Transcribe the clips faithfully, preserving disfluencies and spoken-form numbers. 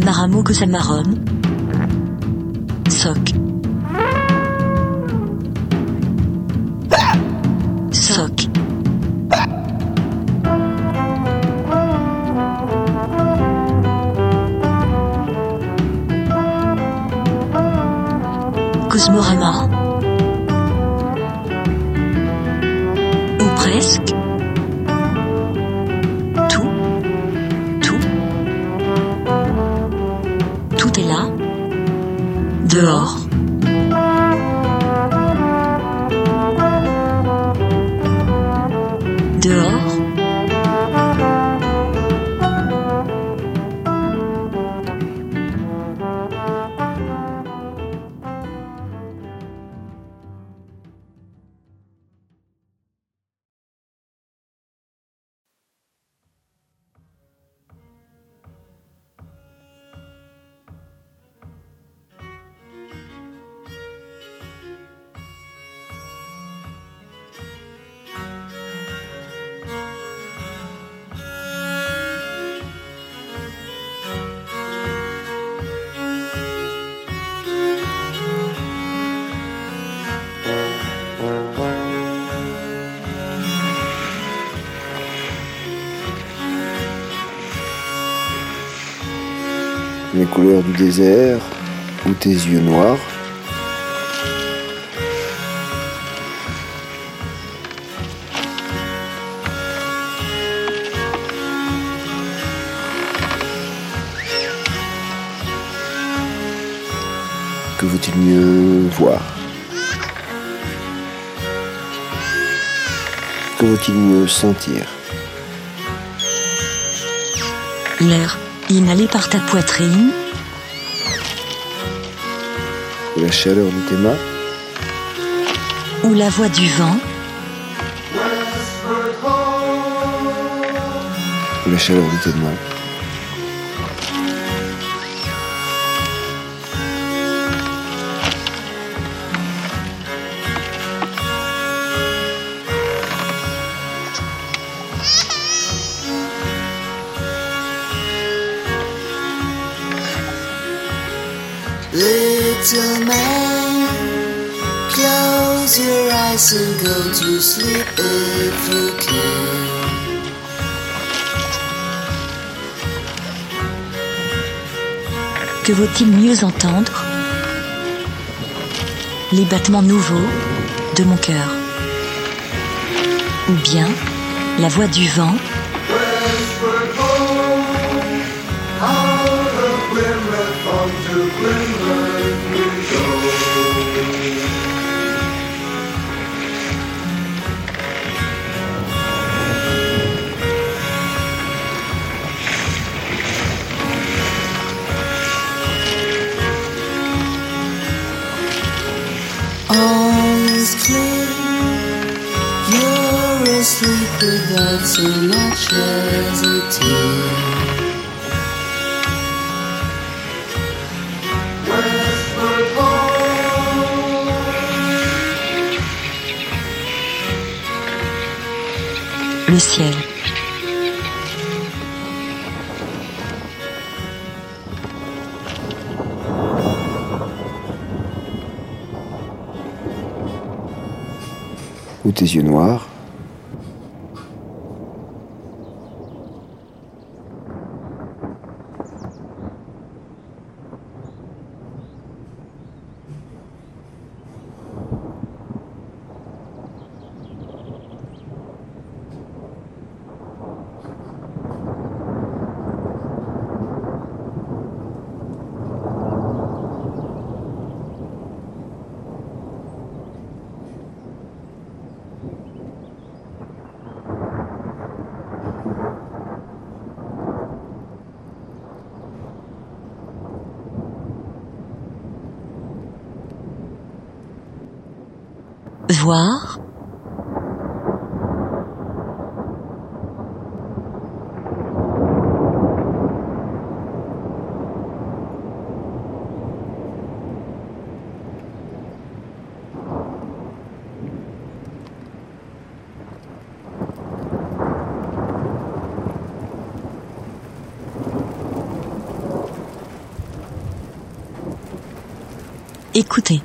Maramo Gozamaron. Soc. Soc. Cosmorama. Ou presque. Tout. Tout. Tout est là. Dehors. Dehors. Les couleurs du désert ou tes yeux noirs. Que vaut-il mieux voir? Que vaut-il mieux sentir? L'air inhalé par ta poitrine. Ou la chaleur de tes mains. Ou la voix du vent. Ou la chaleur de tes mains. Little man, close your eyes and go to sleep if you can. Que vaut-il mieux entendre? Les battements nouveaux de mon cœur. Ou bien la voix du vent. All is clear, you're asleep without so much as a tear. Le ciel. Ou tes yeux noirs. Voir. Écoutez.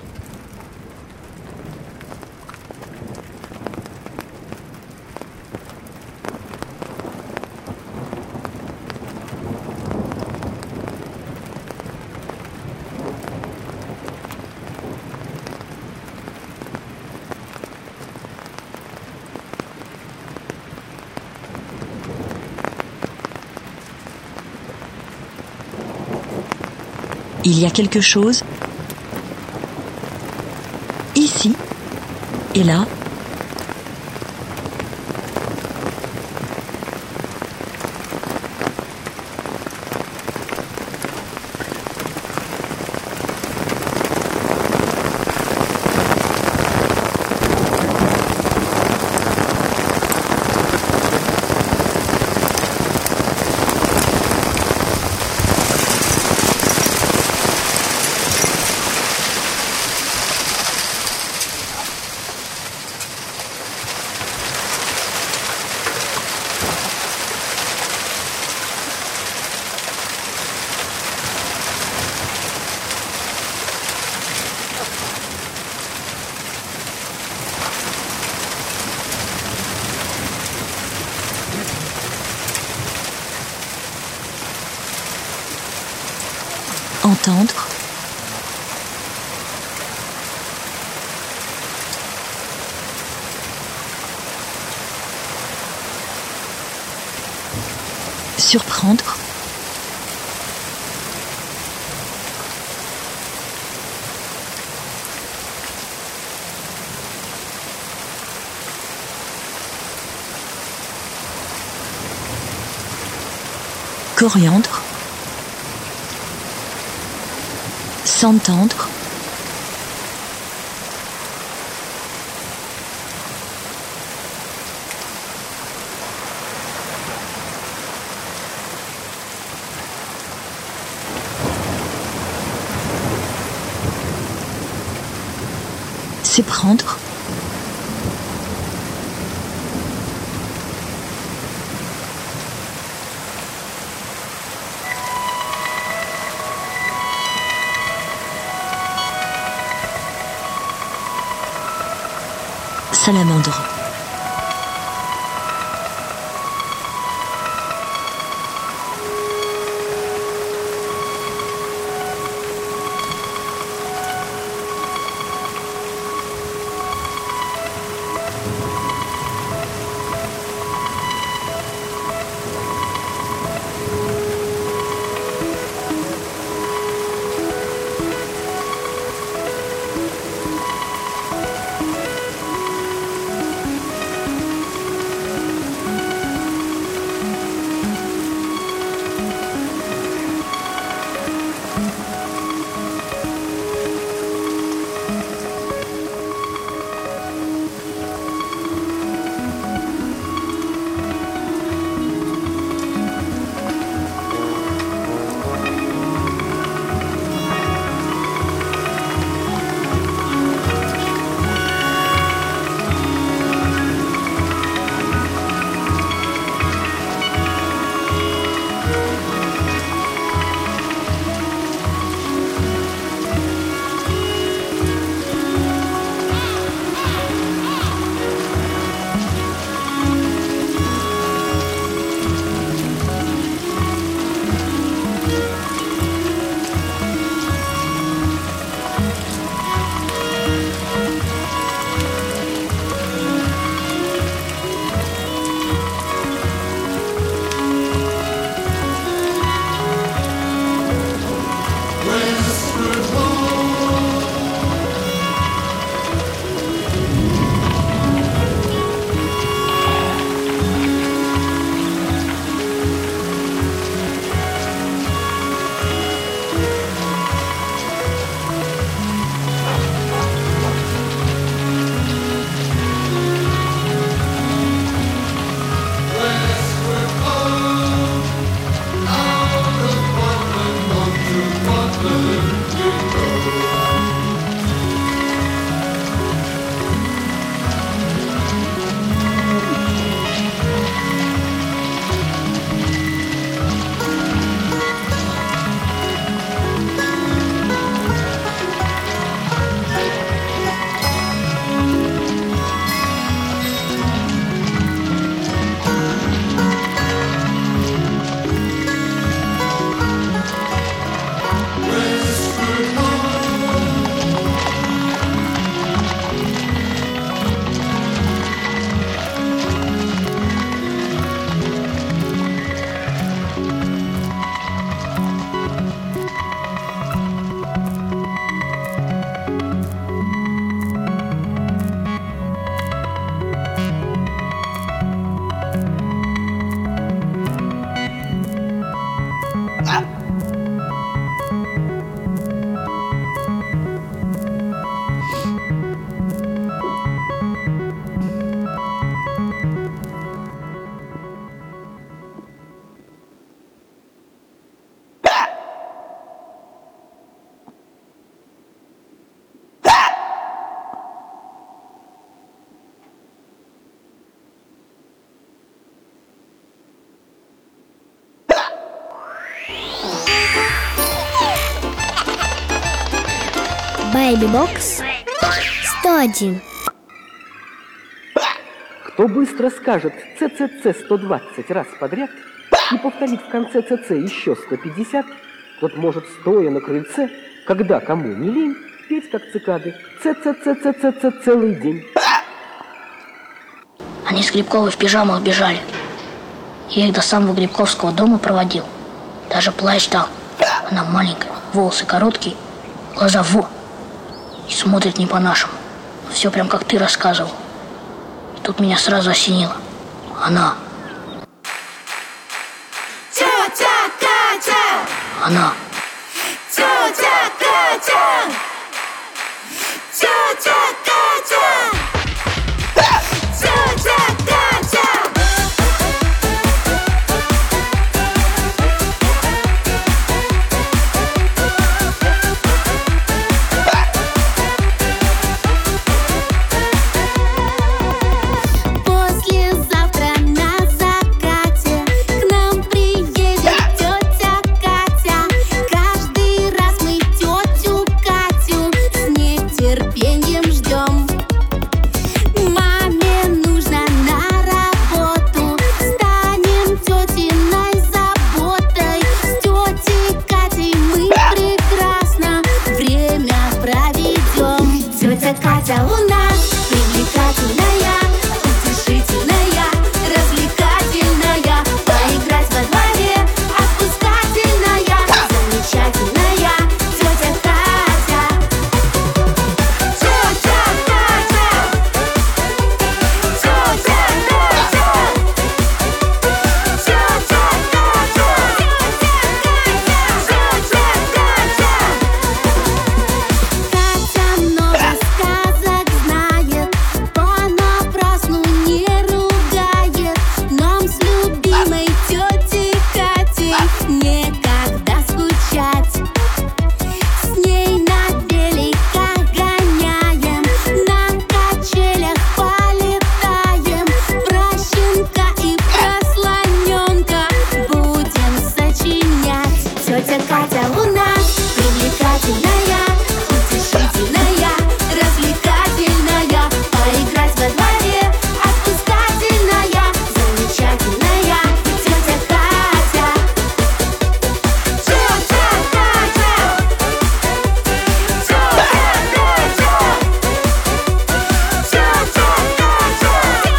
Il y a quelque chose ici et là. Entendre. Surprendre. Coriandre. S'entendre. S'éprendre. Salamandre. Бэйби Бокс сто один. Кто быстро скажет «ЦЦЦ» сто двадцать раз подряд и повторит в конце «ЦЦ» еще сто пятьдесят, тот может, стоя на крыльце, когда кому не лень, петь как цикады «ЦЦЦЦЦЦ» целый день. Они с Грибковой в пижамах бежали. Я их до самого Грибковского дома проводил. Даже плащ дал. Она маленькая, волосы короткие, глаза во. И смотрит не по-нашему. Все прям как ты рассказывал. И тут меня сразу осенило. Она. Тетя Катя! Она. Тетя Катя! Тетя Катя! Тетя Катя! Послезавтра на закате к нам приедет тетя Катя. Каждый раз мы тетю Катю с нетерпением ждем. Маме нужно на работу, станем тетиной заботой. С тетей Катей мы прекрасно время проведем. Тетя Катя у нас привлекательная, утешительная, развлекательная, поиграть во дворе отпускательная, замечательная тетя Катя. Тетя Катя! Тетя Катя! Тетя Катя! Катя много сказок знает, понапрасну не ругает. Нам с любимой тетей Катей некогда скучать. С ней на великах гоняем, на качелях полетаем. Про щенка и про слоненка будем сочинять. Тетя Катя у нас привлекательная, утешительная, развлекательная, поиграть во дворе отпускательная, замечательная тетя Катя. Тетя Катя! Тетя Катя! Тетя Катя!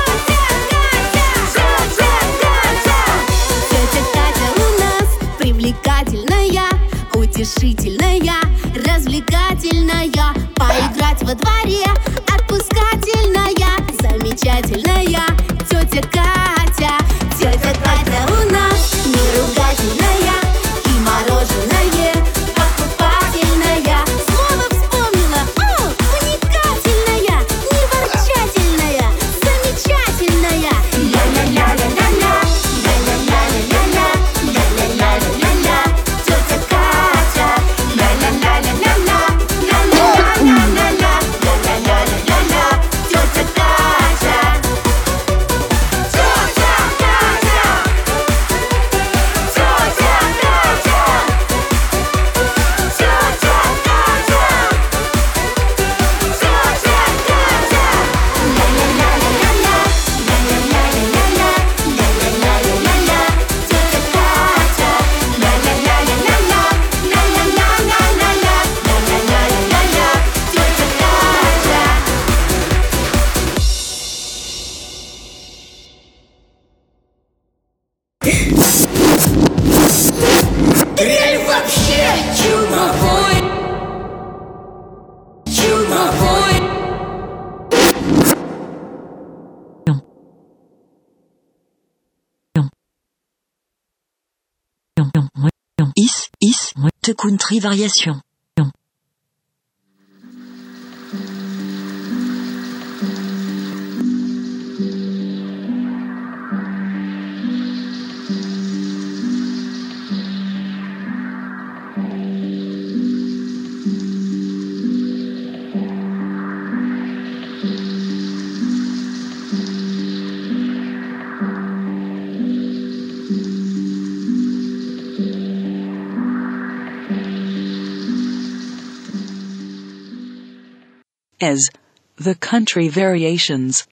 Тетя Катя у нас привлекательная, утешительная, развлекательная, поиграть во дворе отпускательная, замечательная тетя Катя. Тетя Катя у нас не ругательная и мороженое покупательная. Слово вспомнила, о, уникательная, не ворчательная, замечательная. Ля-ля-ля-ля-ля-ля, ля-ля-ля-ля-ля-ля, ля-ля-ля-ля-ля-ля, тетя Катя. Ля-ля-ля-ля-ля-ля, ля-ля-ля-ля-ля-ля, ля-ля-ля-ля-ля-ля, тетя Катя. Дрель вообще чумовой! Чумовой! Is, is, te country variation. as The Country Variations.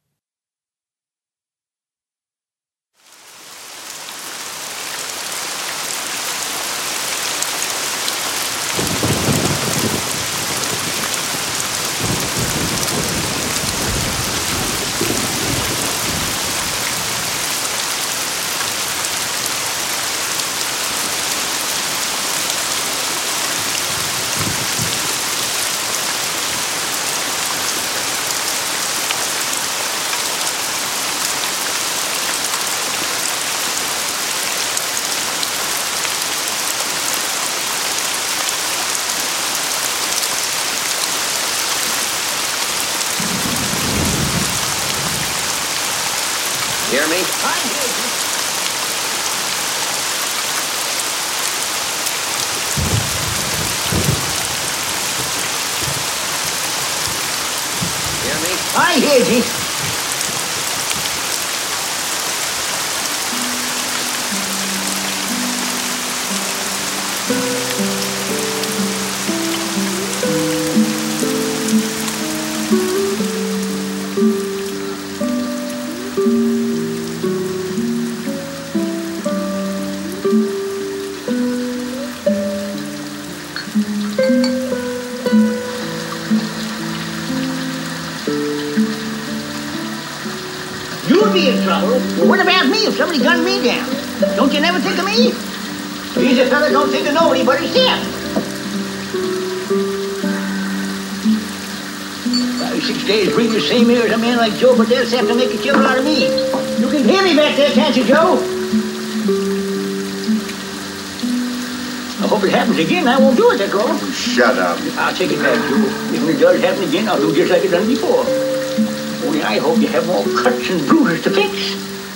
Hear me? I hear you. Hear me? I hear you. You'll be in trouble. Well, what about me if somebody gunned me down? Don't you never think of me? He's a fella don't think of nobody but himself. Five, six days breathing the same air as a man like Joe, but they'll have to make a killer out of me. You can hear me back there, can't you, Joe? I hope it happens again. I won't do it, that's all. Shut up. I'll take it back, Joe. If it does happen again, I'll do just like it done before. Only I hope you have more cuts and bruises to fix.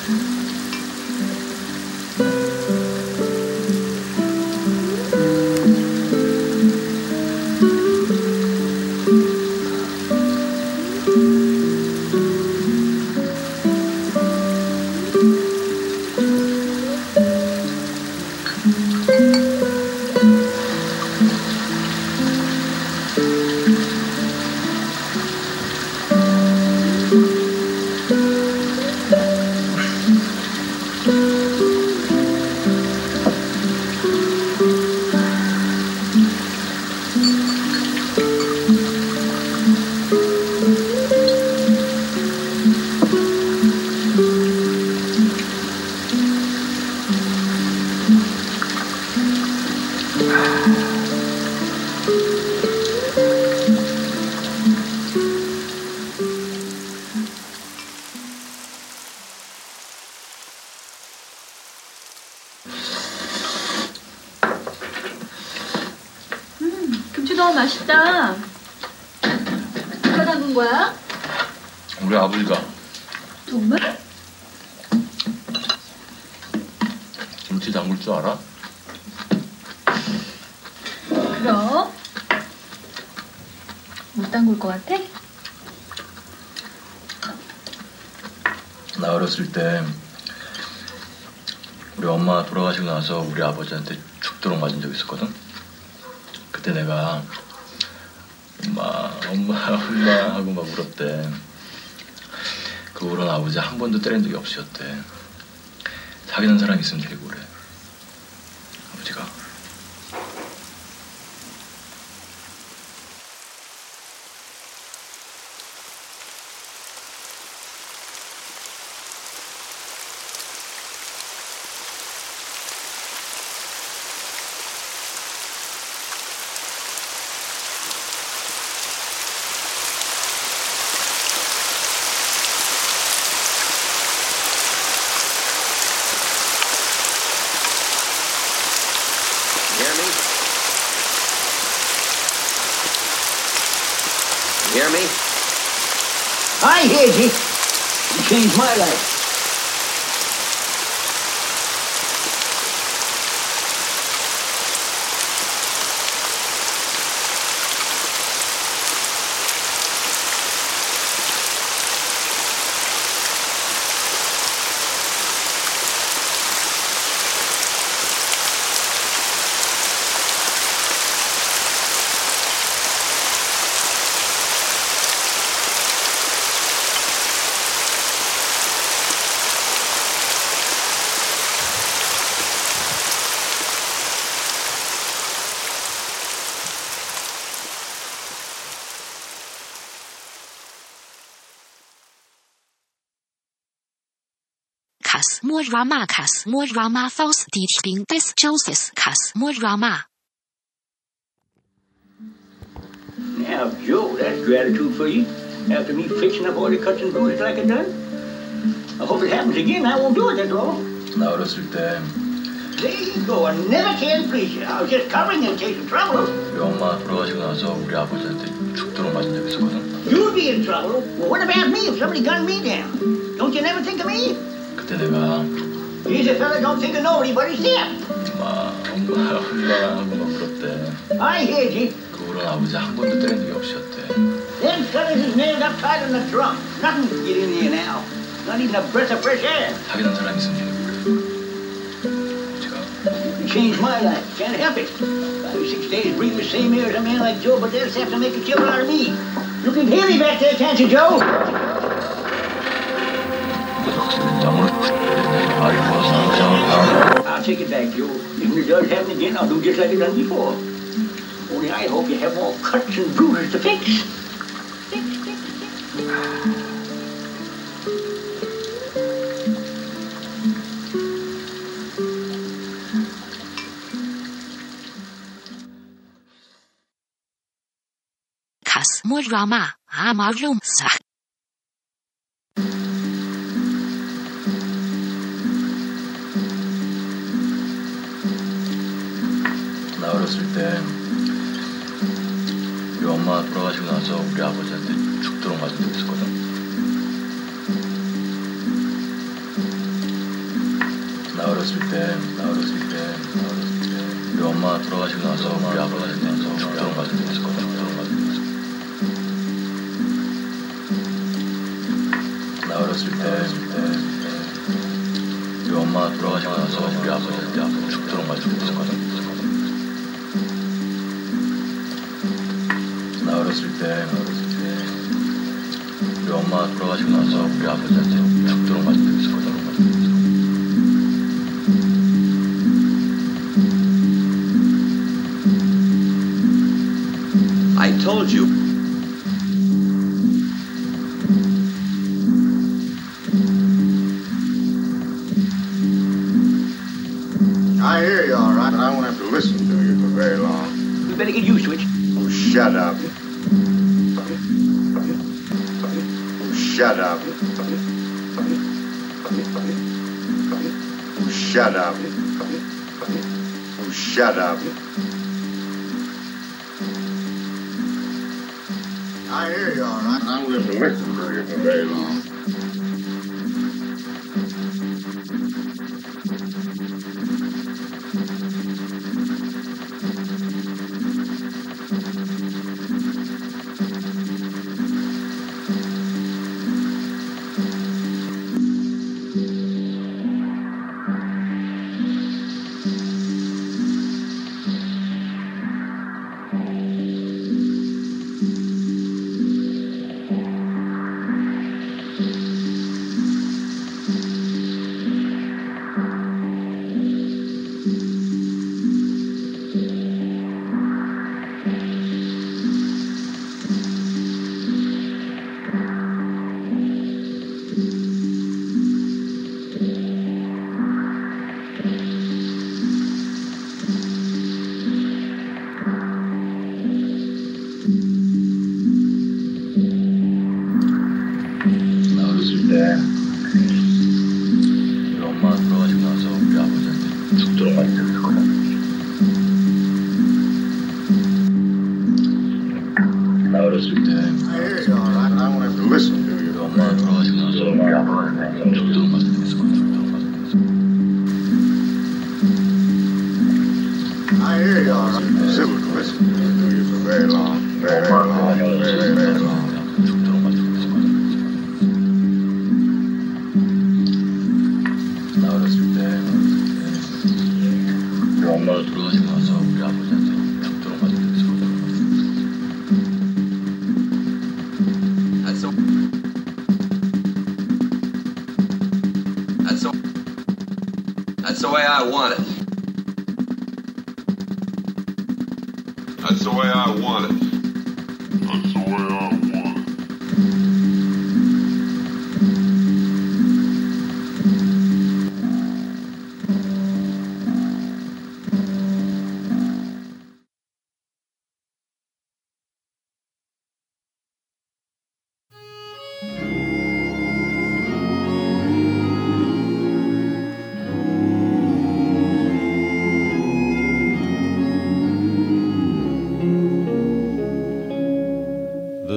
김치 너무 맛있다. 누가 담근 거야? 우리 아버지가. 정말? 김치 담글 줄 알아? 그럼? 못 담글 것 같아? 나 어렸을 때 우리 엄마 돌아가시고 나서 우리 아버지한테 죽도록 맞은 적 있었거든. 그때 내가 엄마 엄마 엄마 하고 막 울었대. 그 울은 아버지 한 번도 때린 적이 없으셨대. 사귀는 사람 있으면 데리고 오래. 아버지가. Hear me? I hear you. You changed my life. Cas Morama Cas Morama Faust Dichbing des Joseph Cas Morama. Now, Joe, that's gratitude for you. After me fixing up all the cuts and bruises like I done. I hope it happens again. I won't do it, that's all. 나 어렸을 때 There you go. I never can please you. I was just covering in case of trouble. 우리 엄마 돌아가시고 나서 우리 아버지한테 죽도록 맞은 적 있었거든. You'd be in trouble. Well, what about me if somebody gunned me down? Don't you never think of me? 그때 내가 He's a fella don't think of nobody but himself. 엄마, 엄마, 엄마 하고 막 울었대. I heard you. 그 울은 아버지 한 번도 때린 적이 없으셨대. Them fellas is nailed up tight in the trunk. Nothing can get in here now. Not even a breath of fresh air. 사귀는 사람이 있으면 그래. You changed my life. Can't help it. Five or six days breathing the same air as a man like Joe, but they'll have to make a killer out of me. You can hear me back there, can't you, Joe? I'll take it back, Joe. If it does happen again, I'll do just like I done before. Only I hope you have more cuts and bruises to fix. Fix, fix, fix. Cas Morama Amarum Sach. 나 어렸을 때 우리 엄마 돌아가시고 나서 우리 아버지한테 죽도록 맞은 적 있었거든. 나 어렸을 때, 나 어렸을 때, 나 어렸을 때 우리 엄마 돌아가시고 나서 우리 아버지한테 죽도록 맞은 적 있었거든. 죽도록 맞은 적 있었거든. 나 어렸을 때, 우리 엄마 돌아가시고 나서 우리 아버지한테 죽도록 맞은 적 있었거든. 나 어렸을 때, 우리 엄마 돌아가시고 나서 우리 아버지한테 죽도록 맞은 적 있었거든. I told you. I hear you all right, but I won't have to listen to you for very long. You better get used to it. Oh, shut up. Oh, shut up. Oh, shut up. Oh, shut up. I hear you all right, but I won't have to listen to you for very long.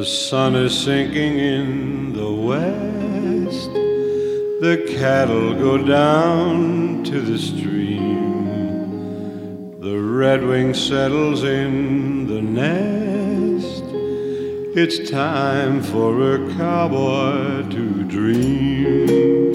sun is sinking in the west. The cattle go down to the stream. The redwing settles in the nest. It's time for a cowboy to dream.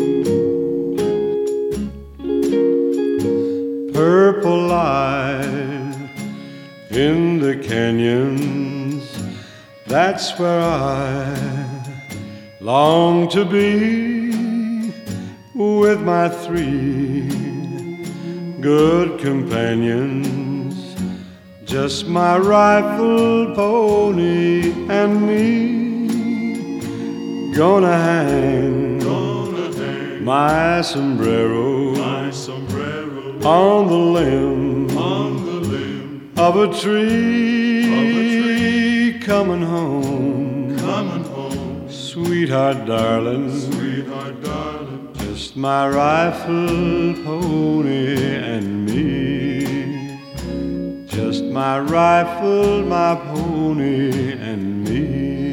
Purple light in the canyons, that's where I long to be, with my three good companions, just my rifle, pony, and me. Gonna hang, Gonna hang my sombrero, my sombrero on the limb, on the limb of a tree, of a tree. Coming home, coming home, sweetheart, darling, sweetheart, darling, just my rifle, pony, and me. Just my rifle, my pony, and me.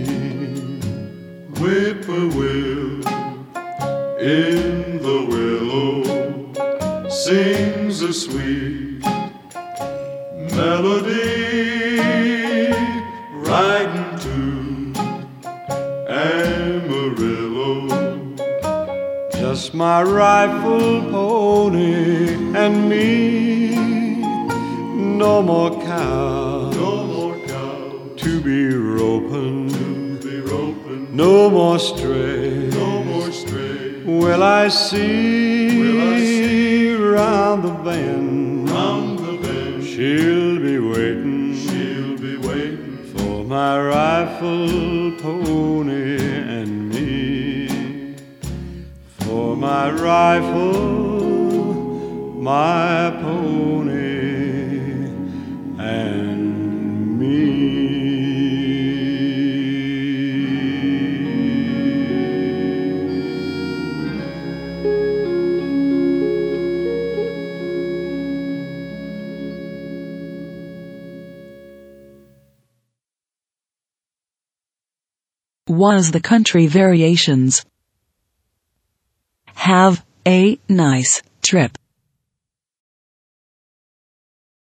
Whippoorwill in the willow sings a sweet melody, riding to Amarillo. Just my rifle, pony, and me. No more cow, no more cow to be roping, to be roping. No more stray, no more stray. Will I see, will I see round the bend, round the bend. She'll be waiting, she'll be waiting for my rifle, pony, and me. For my rifle, my pony, and me. Was the Country Variations. Have a nice trip.